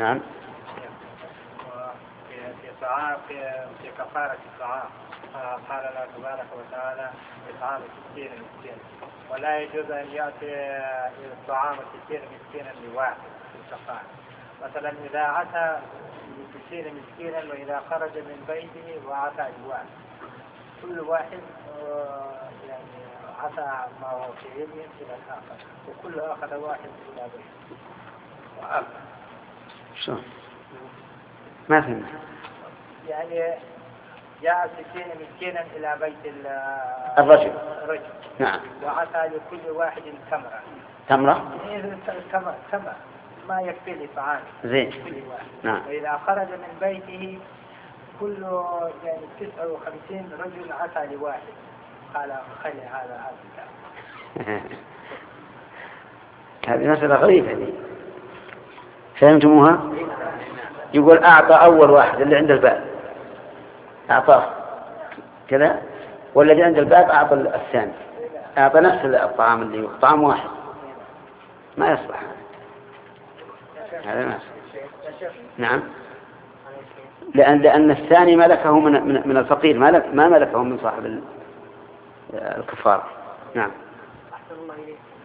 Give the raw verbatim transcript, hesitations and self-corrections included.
نعم. في طعام في في كفارة الطعام قال الله تبارك وتعالى إطعام ستين مسكينا، ولا يجوز أن يأتي الطعام ستين مسكينا لواحد في الكفارة. مثلا إذا أتى ستين مسكينا وإذا خرج من بيته وأتى لواحد، كل واحد يعني أتى ما هو في يده إلى الآخر، وكل أخذ واحد إلى بيته وأخذ. شو ما فهمت؟ يعني جاء ستين مسكينا إلى بيت الرجل. الرجل نعم. وأتى لكل واحد تمرة. تمرة؟ تمرة تمرة ما يكفي لطعام. زين. نعم. وإذا خرج من بيته كل يعني تسعة وخمسين رجل أتى لواحد، قال خلي هذا هذا. هذه مسألة غريبة دي. فهمتموها؟ يقول أعطى أول واحد اللي عند الباب أعطاه كذا، والذي عند الباب أعطى الثاني، أعطى نفس الطعام اللي هو طعام واحد، ما يصلح هذا. ما يصلح. نعم. لأن لأن الثاني ملكه من من الفقير، ما ما ملكه من صاحب الكفارة. نعم. أحسن الله إليك.